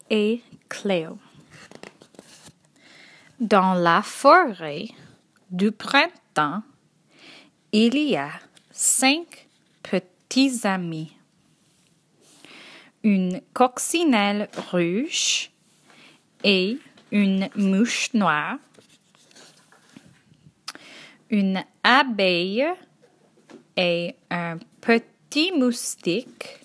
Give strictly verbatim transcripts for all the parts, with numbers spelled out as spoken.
et Cléo. Dans la forêt du printemps, il y a cinq petits amis. Une coccinelle rouge et une mouche noire, une abeille et un petit moustique,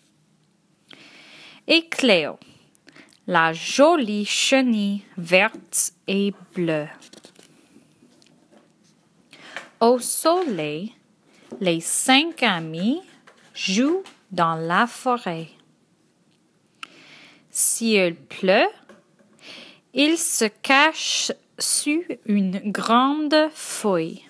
et Cléo, la jolie chenille verte et bleue. Au soleil, les cinq amis jouent dans la forêt. S'il pleut, ils se cachent sous une grande feuille.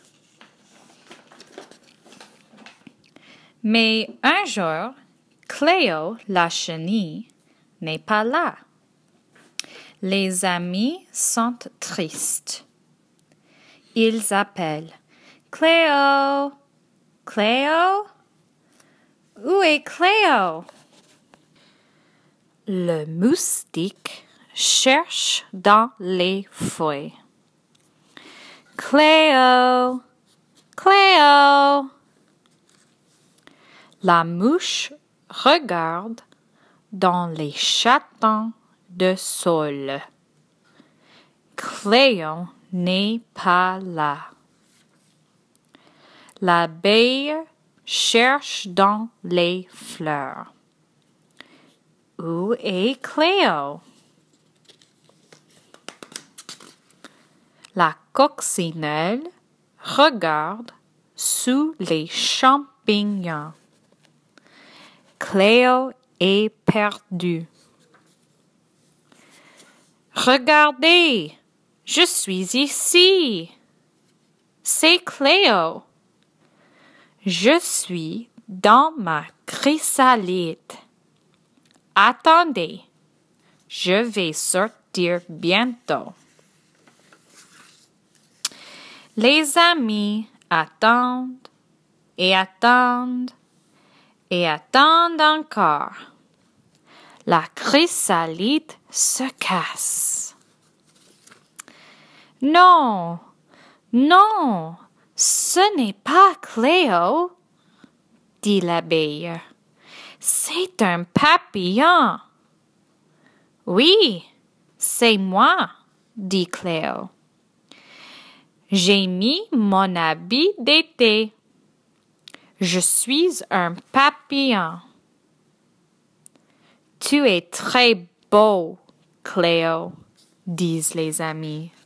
Mais un jour, Cléo, la chenille, n'est pas là. Les amis sont tristes. Ils appellent Cléo, Cléo, où est Cléo? Le moustique cherche dans les feuilles. Cléo, Cléo. La mouche regarde dans les chatons de sol. Cléo n'est pas là. L'abeille cherche dans les fleurs. Où est Cléo? La coccinelle regarde sous les champignons. Cléo est perdue. Regardez, je suis ici. C'est Cléo. Je suis dans ma chrysalide. Attendez, je vais sortir bientôt. Les amis attendent et attendent et attendent encore. La chrysalide se casse. Non, non, ce n'est pas Cléo, dit l'abeille. C'est un papillon. Oui, c'est moi, dit Cléo. J'ai mis mon habit d'été. Je suis un papillon. Tu es très beau, Cléo, disent les amis.